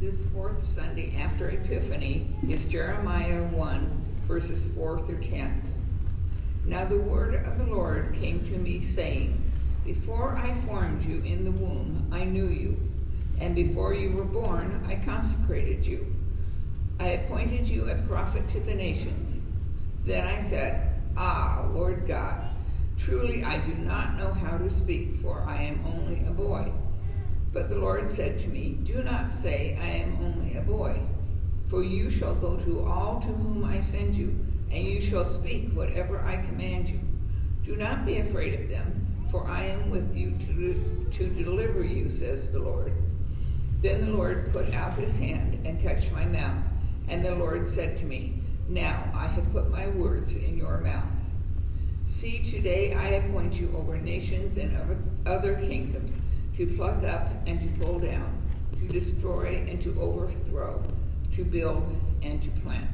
This fourth Sunday after Epiphany is Jeremiah 1, verses 4 through 10. Now the word of the Lord came to me, saying, Before I formed you in the womb, I knew you, and before you were born, I consecrated you. I appointed you a prophet to the nations. Then I said, Ah, Lord God, truly I do not know how to speak, for I am only a boy. But the Lord said to me, Do not say, I am only a boy, for you shall go to all to whom I send you, and you shall speak whatever I command you. Do not be afraid of them, for I am with you to deliver you, says the Lord. Then the Lord put out his hand and touched my mouth, and the Lord said to me, Now I have put my words in your mouth. See, today I appoint you over nations and other kingdoms, to pluck up and to pull down, to destroy and to overthrow, to build and to plant.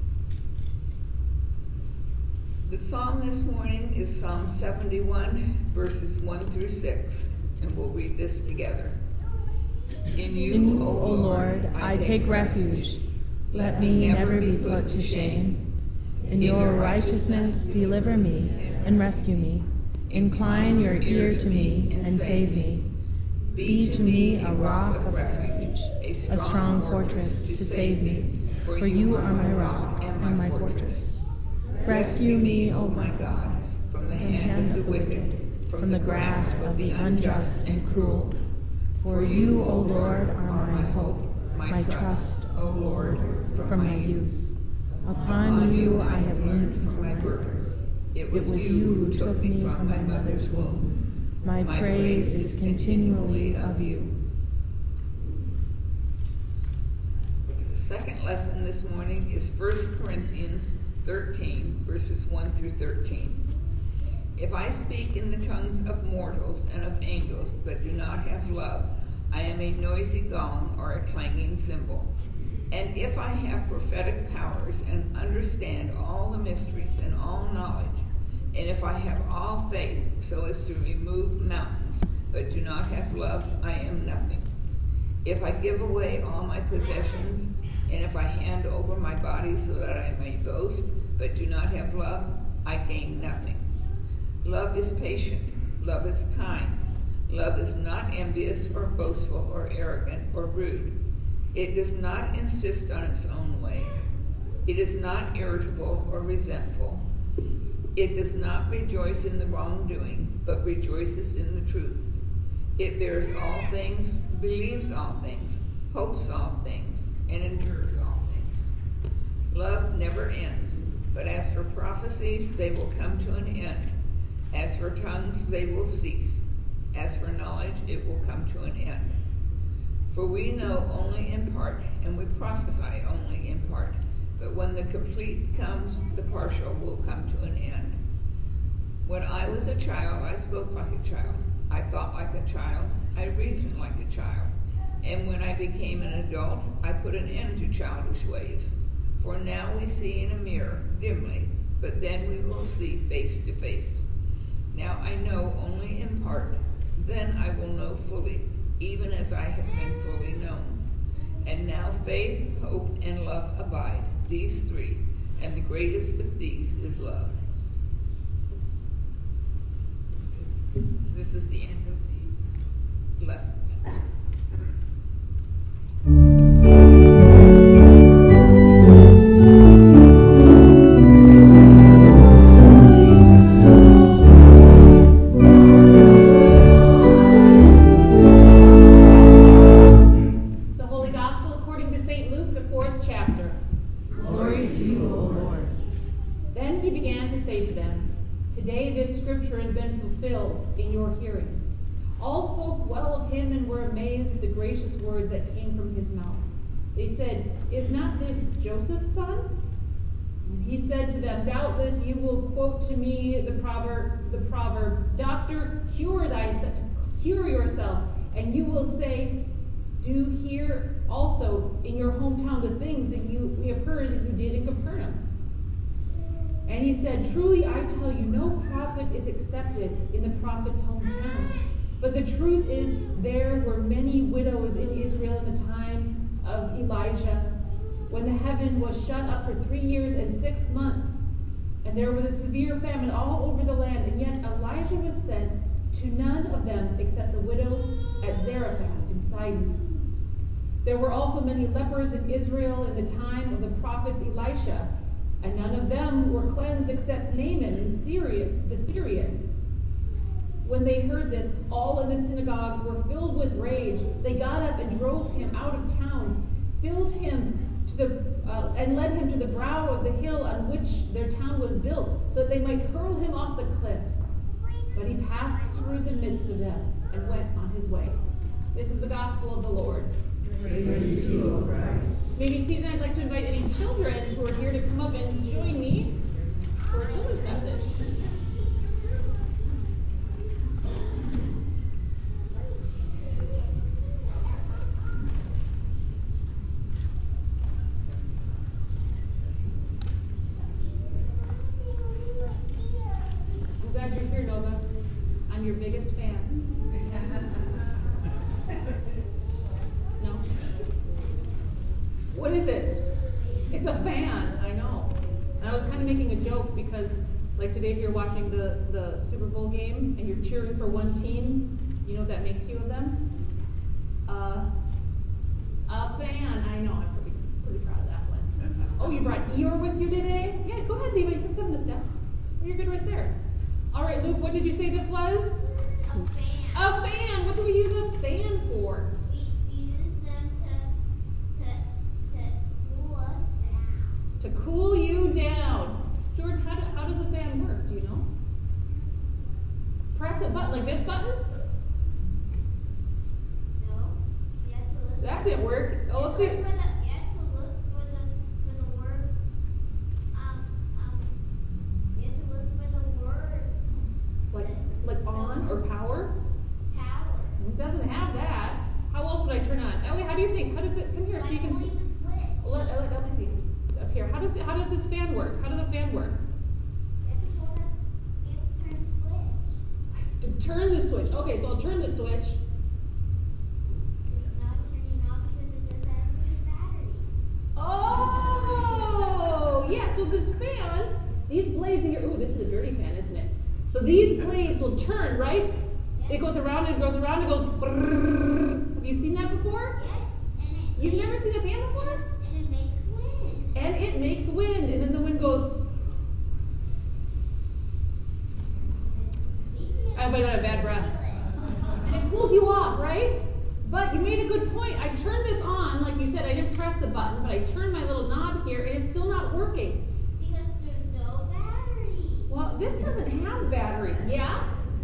The psalm this morning is Psalm 71, verses 1 through 6, and we'll read this together. In you, O Lord, I take refuge. Let me never be put to shame. In your righteousness deliver me and rescue me. Incline your ear to me and save me. Be to me a rock of refuge, a strong fortress to save me, for you are my rock and my fortress. Rescue me, O my God, from the hand of the wicked, from the grasp of the unjust and cruel. For you, O Lord, are my hope, my trust, O Lord, from my youth. Upon you I have leaned from my birth. It was you who took me from my mother's womb. My praise is continually of you. The second lesson this morning is 1 Corinthians 13, verses 1 through 13. If I speak in the tongues of mortals and of angels, but do not have love, I am a noisy gong or a clanging cymbal. And if I have prophetic powers and understand all the mysteries and all knowledge, and if I have all faith so as to remove mountains, but do not have love, I am nothing. If I give away all my possessions, and if I hand over my body so that I may boast, but do not have love, I gain nothing. Love is patient. Love is kind. Love is not envious or boastful or arrogant or rude. It does not insist on its own way. It is not irritable or resentful. It does not rejoice in the wrongdoing, but rejoices in the truth. It bears all things, believes all things, hopes all things, and endures all things. Love never ends, but as for prophecies, they will come to an end. As for tongues, they will cease. As for knowledge, it will come to an end. For we know only in part, and we prophesy only in part. But when the complete comes, the partial will come to an end. When I was a child, I spoke like a child. I thought like a child. I reasoned like a child. And when I became an adult, I put an end to childish ways. For now we see in a mirror, dimly, but then we will see face to face. Now I know only in part. Then I will know fully, even as I have been fully known. And now faith, hope, and love abide, these three, and the greatest of these is love. This is the end of the lessons. Words that came from his mouth. They said, Is not this Joseph's son? And he said to them, Doubtless you will quote to me the proverb, Doctor, cure yourself. And you will say, Do here also in your hometown the things that we have heard that you did in Capernaum. And he said, Truly I tell you, no prophet is accepted in the prophet's hometown. But the truth is, there were many widows in Israel in the time of Elijah, when the heaven was shut up for 3 years and 6 months, and there was a severe famine all over the land, and yet Elijah was sent to none of them except the widow at Zarephath in Sidon. There were also many lepers in Israel in the time of the prophets Elisha, and none of them were cleansed except Naaman in Syria, the Syrian. When they heard this, all in the synagogue were filled with rage. They got up and drove him out of town, filled him and led him to the brow of the hill on which their town was built, so that they might hurl him off the cliff. But he passed through the midst of them and went on his way. This is the gospel of the Lord. Praise to you, O Christ. Maybe seated, I'd like to invite any children who are here to come up and join me for a children's message. I'm glad you're here, Nova. I'm your biggest fan. No? What is it? It's a fan, I know. And I was kind of making a joke because, like today, if you're watching the Super Bowl game and you're cheering for one team, you know what that makes you of them? A fan. I know, I'm pretty proud of that one. Oh, you brought Eeyore with you today? Yeah, go ahead, Levi, you can sit on the steps. Oh, you're good right there. All right, Luke, what did you say this was? A fan. A fan. What do we use a fan for? We use them to cool us down. To cool you down. Jordan, how does a fan work? Do you know? Press a button, like this button? No, you have to look. That didn't work. Oh, let's see. You have to look for the word. You have to look for the word. Like on or power? Power. It doesn't have that. How else would I turn on? Ellie, how do you think? How does it come here so you can see? The switch. Let Ellie see up here. How does this fan work? How does a fan work? You have to pull that. You have to turn the switch. To turn the switch. Okay, so I'll turn the switch. It's not turning off because it doesn't have a battery. Oh, yeah. So this fan, these blades in here. Ooh, this is a dirty fan, isn't it? So these blades will turn, right? Yes. It goes around and it goes around and goes. Brrrr. Have you seen that before? Yes, and You've never seen a fan before? and it makes wind. And it makes wind, and then the wind goes. I might have a bad breath. And it cools you off, right? But you made a good point. I turned this on, like you said, I didn't press the button, but I turned my little knob here, and it's still not working. Because there's no battery. Well, this doesn't have battery. Yeah?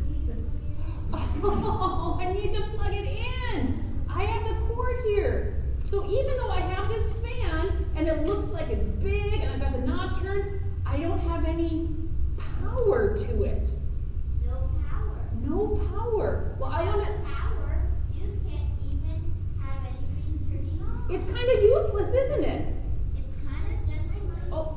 Oh, I need to plug it in. I have the cord here. So even though I have this fan, and it looks like it's big, and I've got the knob turned, I don't have any power to it. No power. No power. Well, I want to. Without power, you can't even have anything turning on. It's kind of useless, isn't it? It's kind of just like Oh.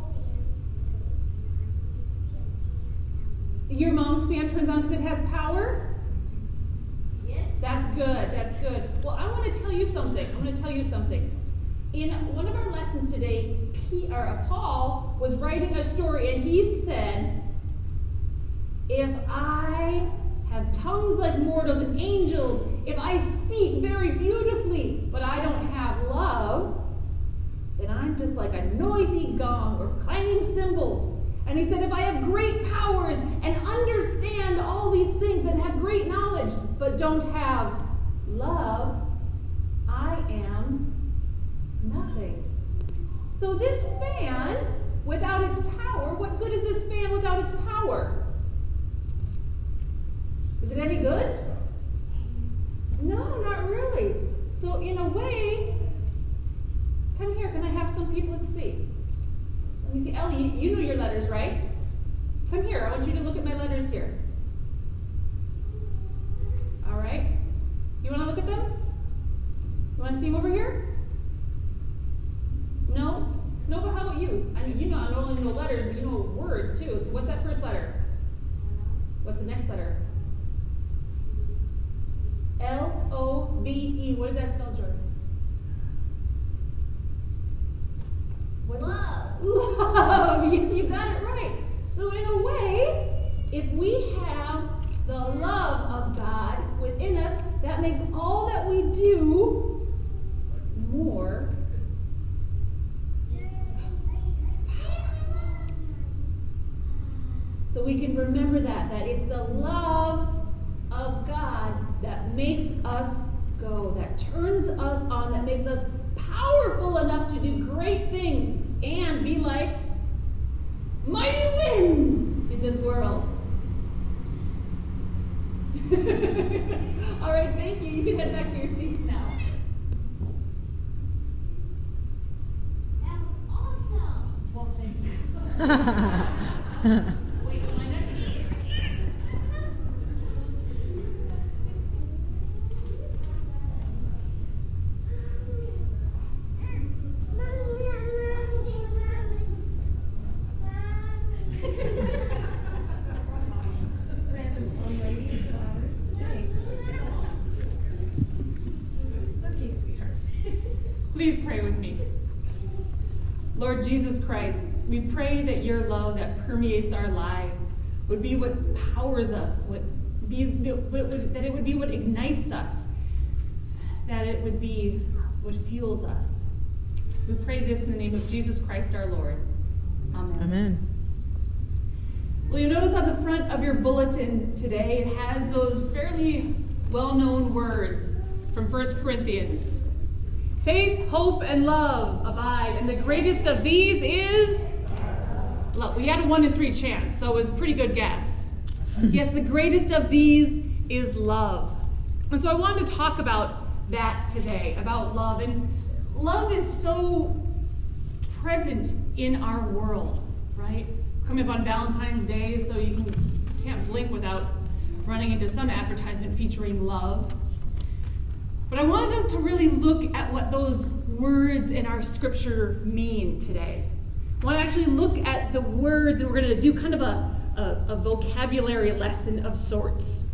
Your mom's fan turns on because it has power? Yes. That's good. That's good. Well, I want to tell you something. I'm going to tell you something. In one of our lessons today, Paul was writing a story, and he said, if I have tongues like mortals and angels, if I speak very beautifully, but I don't have love, then I'm just like a noisy gong or clanging cymbals. And he said, if I have great powers and understand all these things and have great knowledge, but don't have love, I am nothing. So this fan, without its power, what good is this fan without its power? Is it any good? No, not really. So in a way, come here, can I have some people? Let's see. Let me see. Ellie, you know your letters, right? Come here, I want you to look at my letters here. All right. You want to look at them? You want to see them over here? No? No, but how about you? I mean, you know, I not only know letters, but you know words too. So what's that first letter? What's the next letter? L-O-V-E. What does that spell, Jordan? love. Yes, you got it right. So in a way, if we have the love of God within us, that makes all that we do more powerful. So we can remember that it's the love of God that makes us go, that turns us on, that makes us powerful enough to do great things and be like mighty winds in this world. All right, thank you. You can head back to your seats now. That was awesome. Well, thank you. Wait till my next turn. Random old lady in flowers. Hey. It's okay, sweetheart. Please pray with me. Lord Jesus Christ, we pray that your love that permeates our lives would be what powers us, that it would be what ignites us, that it would be what fuels us. We pray this in the name of Jesus Christ our Lord. Amen. Amen. Well, you notice on the front of your bulletin today, it has those fairly well-known words from 1 Corinthians. Faith, hope, and love abide, and the greatest of these is love. We had a 1 in 3 chance, so it was a pretty good guess. Yes, the greatest of these is love. And so I wanted to talk about that today, about love. And love is so present in our world, right? Coming up on Valentine's Day, so you can't blink without running into some advertisement featuring love. But I wanted us to really look at what those words in our scripture mean today. I want to actually look at the words, and we're going to do kind of a vocabulary lesson of sorts.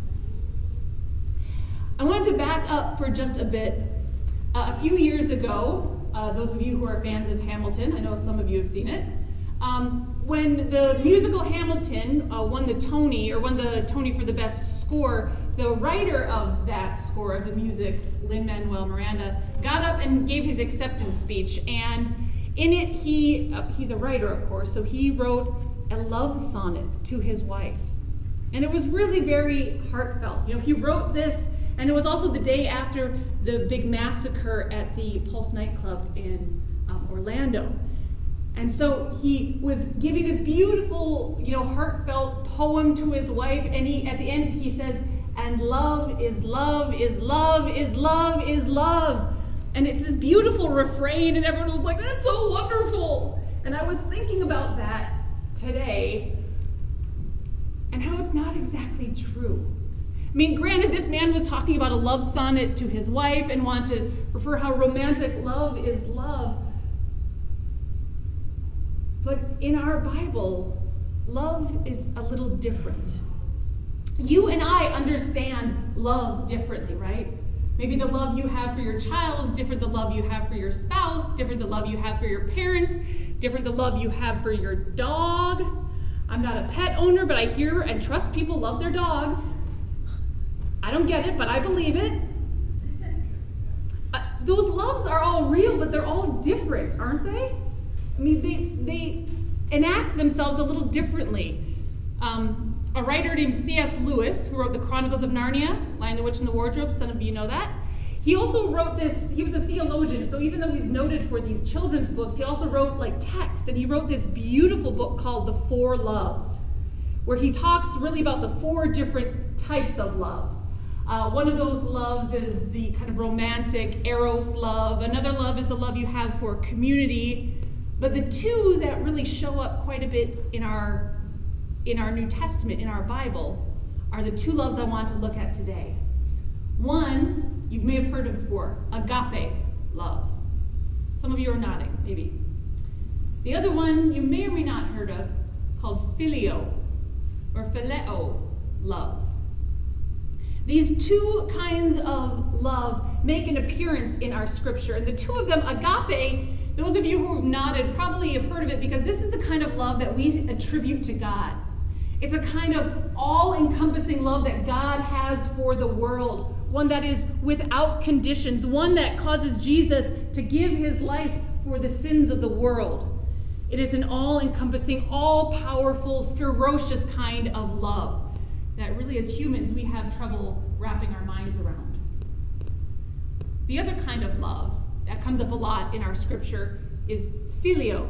I wanted to back up for just a bit. A few years ago, those of you who are fans of Hamilton, I know some of you have seen it, when the musical Hamilton won the Tony for the best score, the writer of that score of the music, Lin-Manuel Miranda, got up and gave his acceptance speech. And in it, he's a writer, of course, so he wrote a love sonnet to his wife. And it was really very heartfelt. You know, he wrote this, and it was also the day after the big massacre at the Pulse nightclub in Orlando. And so he was giving this beautiful, heartfelt poem to his wife, and at the end he says, and love is love is love is love is love. And it's this beautiful refrain, and everyone was like, that's so wonderful. And I was thinking about that today, and how it's not exactly true. I mean, granted, this man was talking about a love sonnet to his wife and wanted to refer how romantic love is love. But in our Bible, love is a little different. You and I understand love differently, right? Maybe the love you have for your child is different than the love you have for your spouse, different than the love you have for your parents, different than the love you have for your dog. I'm not a pet owner, but I hear and trust people love their dogs. I don't get it, but I believe it. Those loves are all real, but they're all different, aren't they? I mean, they enact themselves a little differently. A writer named C.S. Lewis, who wrote the Chronicles of Narnia, Lion, the Witch, and the Wardrobe, some of you know that. He also wrote this, he was a theologian, so even though he's noted for these children's books, he also wrote text, and he wrote this beautiful book called The Four Loves, where he talks really about the 4 different types of love. One of those loves is the kind of romantic eros love. Another love is the love you have for community. But the 2 that really show up quite a bit in our New Testament, in our Bible, are the 2 loves I want to look at today. One, you may have heard of before, agape love. Some of you are nodding, maybe. The other one you may or may not have heard of, called phileo, or phileo love. These two kinds of love make an appearance in our scripture. And the two of them, agape, those of you who have nodded probably have heard of it because this is the kind of love that we attribute to God. It's a kind of all-encompassing love that God has for the world, one that is without conditions, one that causes Jesus to give his life for the sins of the world. It is an all-encompassing, all-powerful, ferocious kind of love that really, as humans, we have trouble wrapping our minds around. The other kind of love that comes up a lot in our scripture is phileo,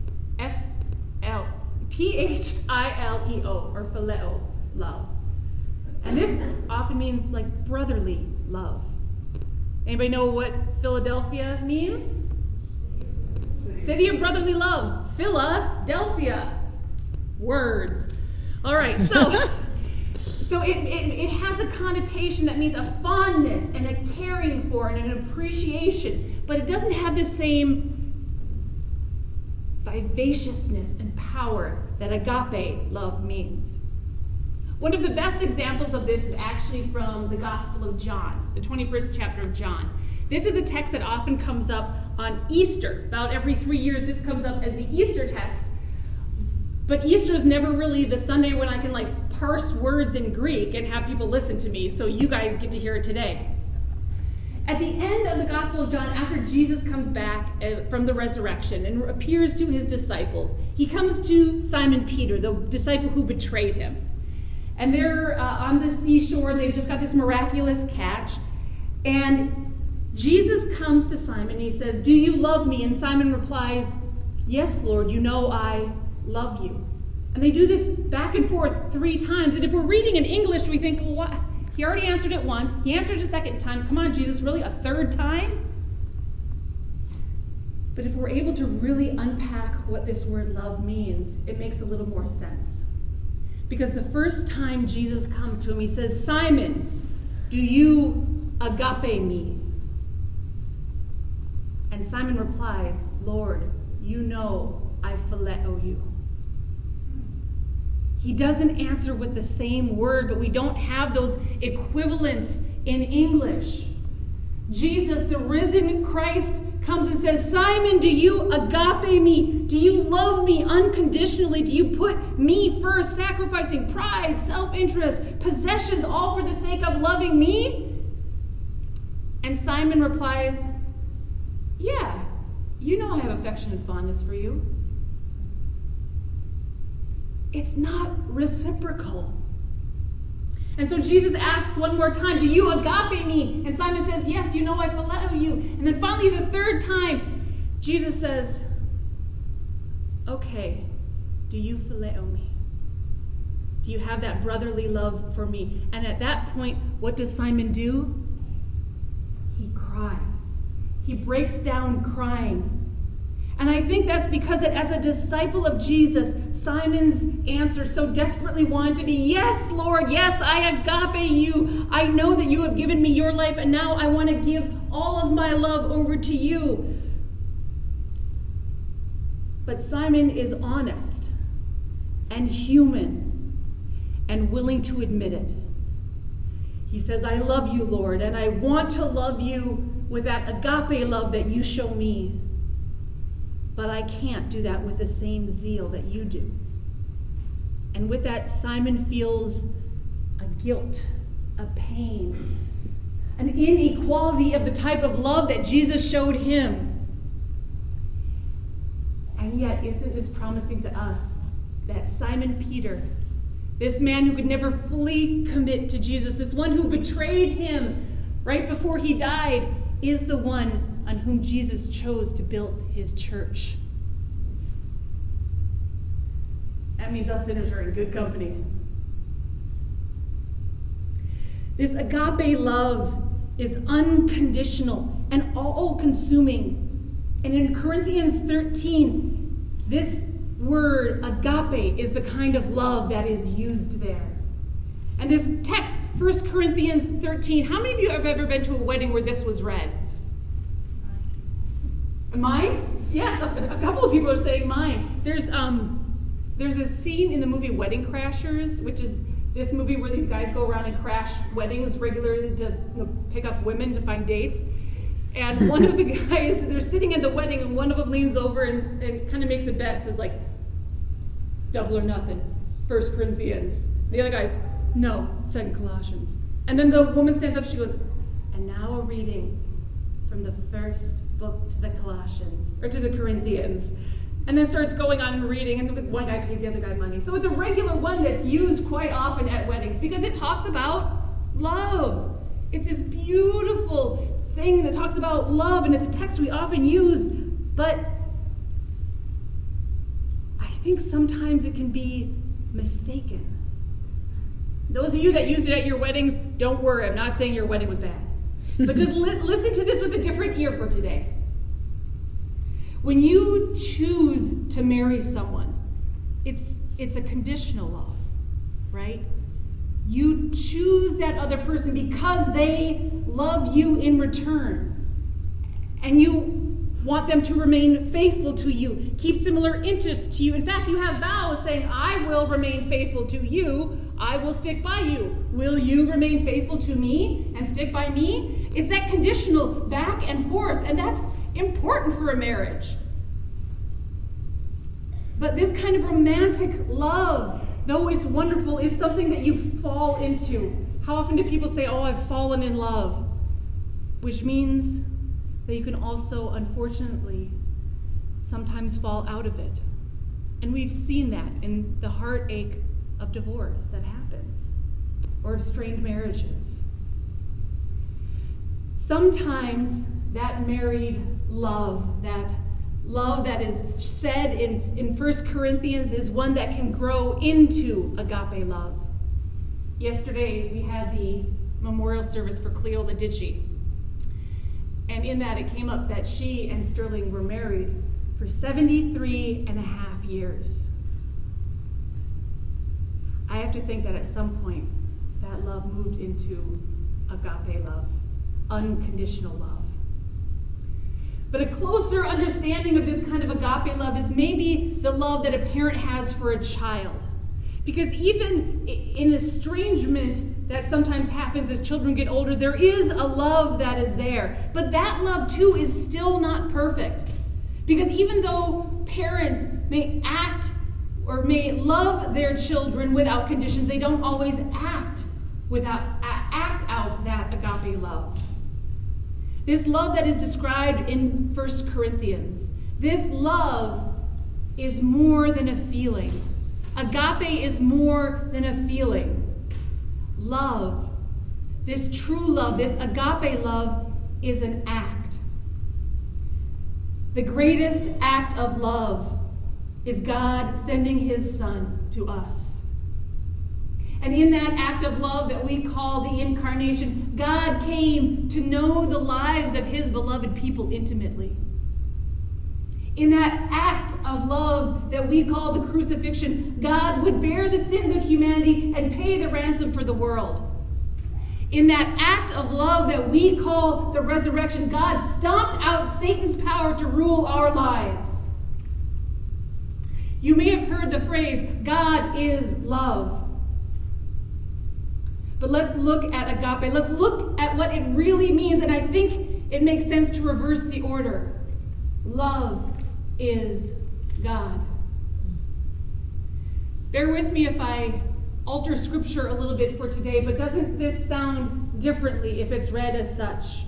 P-H-I-L-E-O, or phileo love. And this often means like brotherly love. Anybody know what Philadelphia means? City of brotherly love. Philadelphia. Words. All right, so it has a connotation that means a fondness and a caring for and an appreciation, but it doesn't have the same vivaciousness and power that agape love means. One of the best examples of this is actually from the Gospel of John, the 21st chapter of John. This is a text that often comes up on Easter. About every 3 years, this comes up as the Easter text. But Easter is never really the Sunday when I can parse words in Greek and have people listen to me, so you guys get to hear it today. At the end of the Gospel of John, after Jesus comes back from the resurrection and appears to his disciples, he comes to Simon Peter, the disciple who betrayed him. And they're on the seashore, and they've just got this miraculous catch. And Jesus comes to Simon, and he says, "Do you love me?" And Simon replies, "Yes, Lord, you know I love you." And they do this back and forth 3 times. And if we're reading in English, we think, well, what? He already answered it once. He answered it a second time. Come on, Jesus, really? A 3rd time? But if we're able to really unpack what this word love means, it makes a little more sense. Because the first time Jesus comes to him, he says, "Simon, do you agape me?" And Simon replies, "Lord, you know I phileo you." He doesn't answer with the same word, but we don't have those equivalents in English. Jesus, the risen Christ, comes and says, "Simon, do you agape me? Do you love me unconditionally? Do you put me first, sacrificing pride, self-interest, possessions, all for the sake of loving me?" And Simon replies, "Yeah, you know I have affection and fondness for you." It's not reciprocal. And so Jesus asks one more time, "Do you agape me?" And Simon says, "Yes, you know I phileo you." And then finally the 3rd time, Jesus says, "Okay, do you phileo me? Do you have that brotherly love for me?" And at that point, what does Simon do? He cries. He breaks down crying. And I think that's because as a disciple of Jesus, Simon's answer so desperately wanted to be, "Yes, Lord, yes, I agape you. I know that you have given me your life, and now I want to give all of my love over to you." But Simon is honest and human and willing to admit it. He says, "I love you, Lord, and I want to love you with that agape love that you show me. But I can't do that with the same zeal that you do." And with that, Simon feels a guilt, a pain, an inequality of the type of love that Jesus showed him. And yet, isn't this promising to us that Simon Peter, this man who could never fully commit to Jesus, this one who betrayed him right before he died, is the one on whom Jesus chose to build his church? That means us sinners are in good company. This agape love is unconditional and all-consuming. And in Corinthians 13, this word, agape, is the kind of love that is used there. And this text, 1 Corinthians 13, how many of you have ever been to a wedding where this was read? Mine? Yes, a couple of people are saying mine. There's a scene in the movie Wedding Crashers, which is this movie where these guys go around and crash weddings regularly to pick up women to find dates. And one of the guys, they're sitting at the wedding, and one of them leans over and kind of makes a bet, says like, double or nothing, 1 Corinthians. The other guy's, no, 2 Colossians. And then the woman stands up, she goes, and now a reading from the first book to the Colossians, or to the Corinthians. And then starts going on and reading, and one guy pays the other guy money. So it's a regular one that's used quite often at weddings because it talks about love. It's this beautiful thing that talks about love, and it's a text we often use, but I think sometimes it can be mistaken. Those of you that used it at your weddings, don't worry, I'm not saying your wedding was bad. But just listen to this with a different ear for today. When you choose to marry someone, it's a conditional love, right? You choose that other person because they love you in return. And you want them to remain faithful to you, keep similar interests to you. In fact, you have vows saying, I will remain faithful to you, I will stick by you. Will you remain faithful to me and stick by me? It's that conditional back and forth, and that's important for a marriage. But this kind of romantic love, though it's wonderful, is something that you fall into. How often do people say, oh, I've fallen in love? Which means that you can also, unfortunately, sometimes fall out of it. And we've seen that in the heartache of divorce that happens, or of strained marriages. Sometimes that married love, that love that is said in 1 Corinthians is one that can grow into agape love. Yesterday we had the memorial service for Cleo Ledici. And in that it came up that she and Sterling were married for 73 and a half years. I have to think that at some point that love moved into agape love, unconditional love. But a closer understanding of this kind of agape love is maybe the love that a parent has for a child. Because even in estrangement that sometimes happens as children get older, there is a love that is there. But that love, too, is still not perfect. Because even though parents may act or may love their children without conditions, they don't always act out that agape love. This love that is described in 1 Corinthians, this love is more than a feeling. Agape is more than a feeling. Love, this true love, this agape love, is an act. The greatest act of love is God sending his Son to us. And in that act of love that we call the incarnation, God came to know the lives of his beloved people intimately. In that act of love that we call the crucifixion, God would bear the sins of humanity and pay the ransom for the world. In that act of love that we call the resurrection, God stomped out Satan's power to rule our lives. You may have heard the phrase, God is love. But let's look at agape. Let's look at what it really means, and I think it makes sense to reverse the order. Love is God. Bear with me if I alter scripture a little bit for today, but doesn't this sound differently if it's read as such?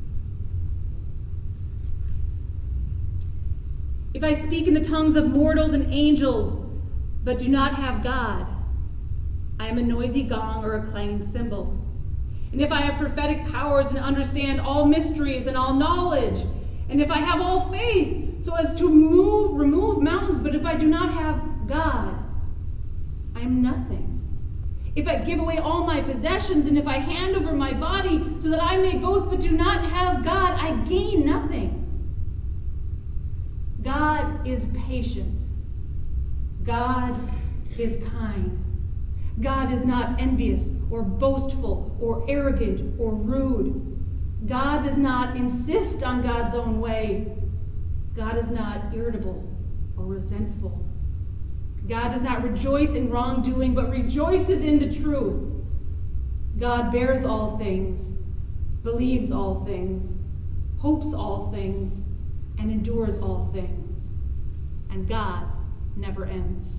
If I speak in the tongues of mortals and angels, but do not have God, I am a noisy gong or a clanging cymbal. And if I have prophetic powers and understand all mysteries and all knowledge, and if I have all faith so as to remove mountains, but if I do not have God, I am nothing. If I give away all my possessions, and if I hand over my body so that I may boast but do not have God, I gain nothing. God is patient. God is kind. God is not envious or boastful or arrogant or rude. God does not insist on God's own way. God is not irritable or resentful. God does not rejoice in wrongdoing, but rejoices in the truth. God bears all things, believes all things, hopes all things, and endures all things. And God never ends.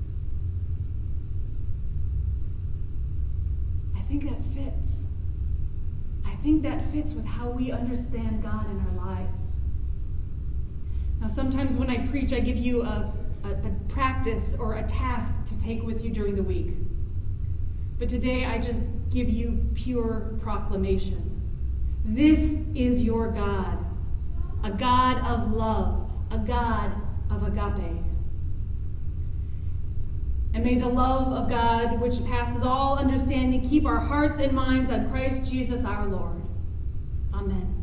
I think that fits. I think that fits with how we understand God in our lives. Now, sometimes when I preach, I give you a practice or a task to take with you during the week. But today, I just give you pure proclamation. This is your God, a God of love, a God of agape. And may the love of God, which passes all understanding, keep our hearts and minds on Christ Jesus our Lord. Amen.